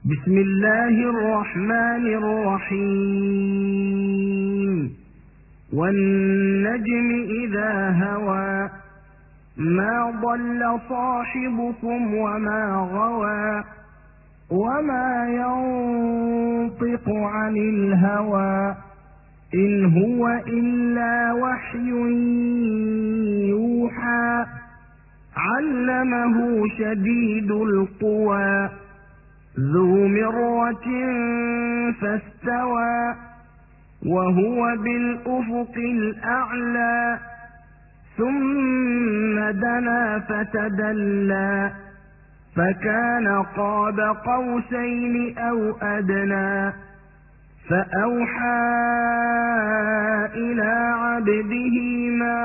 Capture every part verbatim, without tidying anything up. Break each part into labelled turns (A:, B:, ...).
A: بسم الله الرحمن الرحيم والنجم إذا هوى ما ضل صاحبكم وما غوى وما ينطق عن الهوى إن هو إلا وحي يوحى علمه شديد القوى ذو مرة فاستوى وهو بالأفق الأعلى ثم دنا فتدلى فكان قاب قوسين أو أدنى فأوحى إلى عبده ما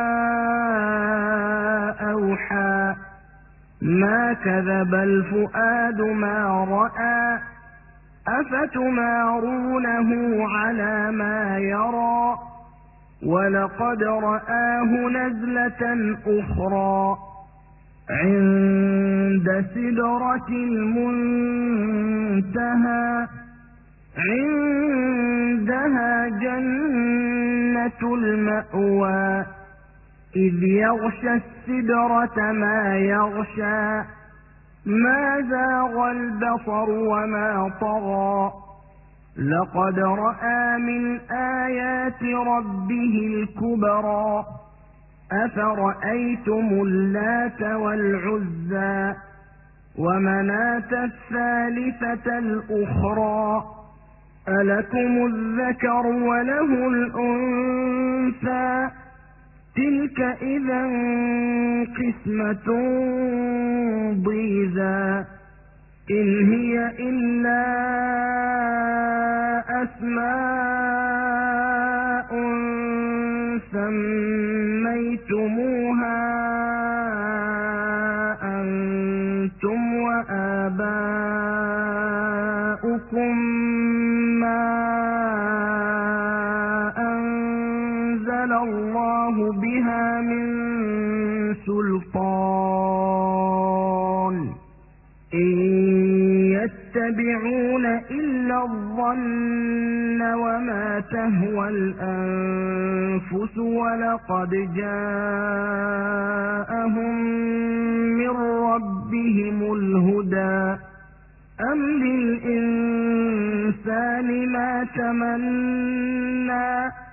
A: أوحى ما كذب الفؤاد ما رأى أفتمارونه على ما يرى ولقد رآه نزلة أخرى عند سدرة المنتهى عندها جنة المأوى إذ يغشى السدرة ما يغشى ما زاغ البصر وما طغى لقد رأى من آيات ربه الكبرى أفرأيتم اللات والعزى ومناة الثالثة الأخرى ألكم الذكر وله الأنثى تلك إذا قسمة ضيزى إن هي إلا أسماء سميتموها أنتم وآباؤكم ما أنزل الله بها من سلطان إن يتبعون إلا الظن وما تهوى الأنفس ولقد جاءهم من ربهم الهدى أم للإنسان ما تمنى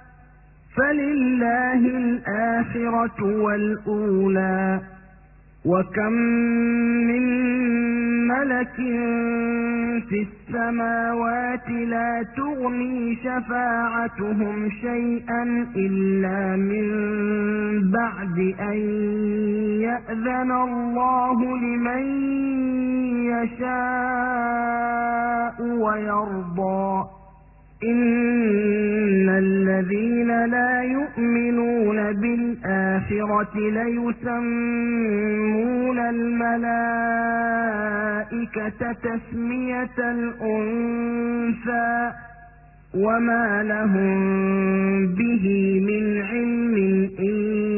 A: فلله الآخرة والأولى وكم من ملك في السماوات لا تغني شفاعتهم شيئا إلا من بعد أن يأذن الله لمن يشاء ويرضى إن الذين لا يؤمنون بالآخرة ليسمون الملائكة تسمية الأنثى وما لهم به من علم إن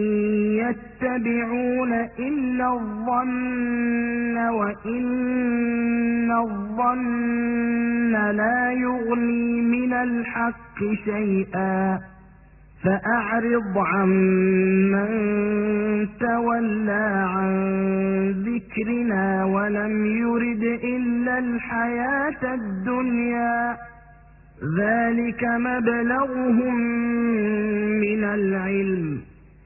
A: يتبعون إلا الظن وإن الظن لا يغني من الحق شيئا فأعرض عمن تولى عن ذكرنا ولم يرد إلا الحياة الدنيا ذلك مبلغهم من العلم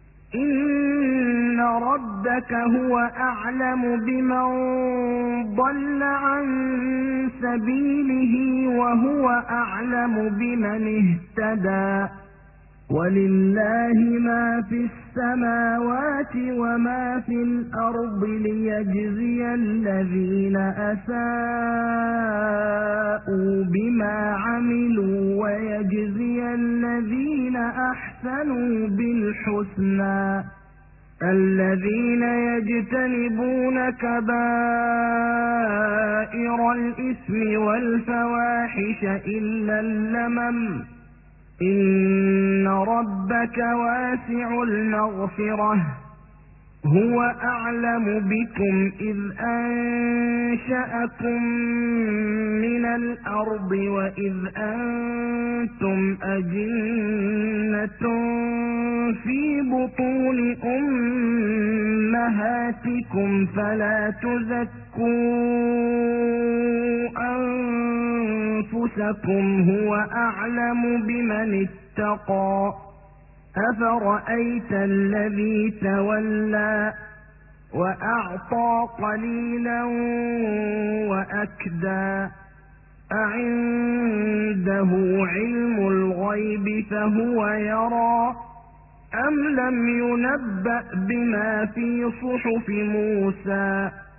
A: إن ربك هو أعلم بمن ضل عن سبيله وهو أعلم بمن اهتدى ولله ما في السماوات وما في الأرض ليجزي الذين أساءوا بما عملوا ويجزي الذين أحسنوا بالحسنى الذين يجتنبون كبائر الإثم والفواحش إلا اللمم إن ربك واسع المغفرة هو أعلم بكم إذ أنشأكم من الأرض وإذ أنتم أجنة في بطون أمهاتكم فلا تزكوا أنفسكم هو أعلم بمن اتقى أفرأيت الذي تولى وأعطى قليلا وأكدى أعنده علم الغيب فهو يرى أم لم ينبأ بما في صحف موسى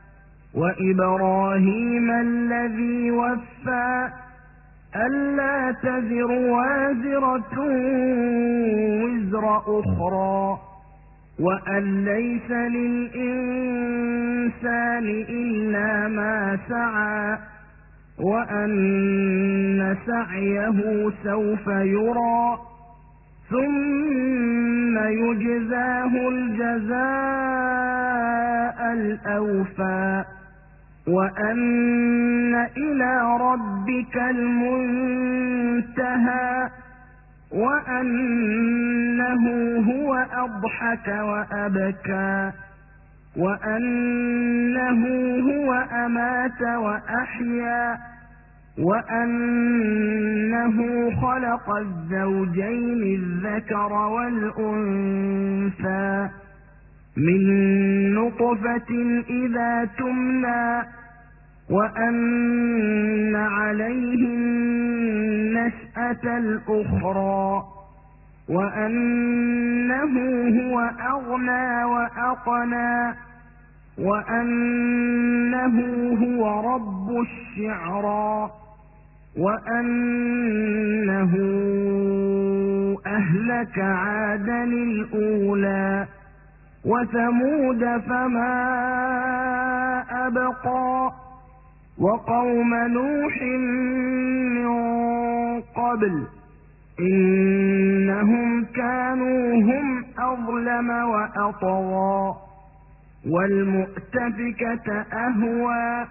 A: وإبراهيم الذي وفى ألا تزر وازرة وزر أخرى وأن ليس للإنسان إلا ما سعى وأن سعيه سوف يرى ثم يجزاه الجزاء الأوفى وأن إلى ربك المنتهى وأنه هو أضحك وأبكى وأنه هو أمات وأحيا وأنه خلق الزوجين الذكر والأنثى من نطفة إذا تمنى وأن عليه النشأة الأخرى وأنه هو أغنى وأقنى وأنه هو رب الشعرى وأنه أهلك عادا الأولى وثمود فما أبقى وقوم نوح من قبل إنهم كانوا هم أظلم وأطغى والمؤتفكة أهوى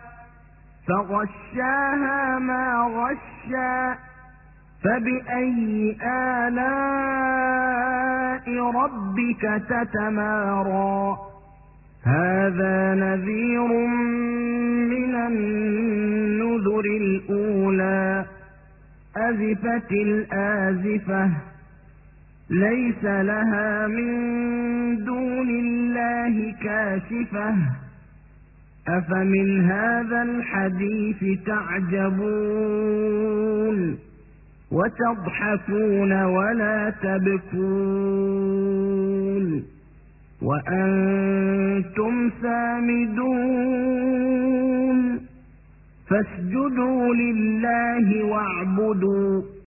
A: فغشاها ما غشا فبأي آلاء ربك تتمارى هذا نذير من النذر الأولى أزفت الآزفة ليس لها من دون الله كاشفة أفمن هذا الحديث تعجبون وتضحكون ولا تبكون وأنتم سامدون فاسجدوا لله واعبدوا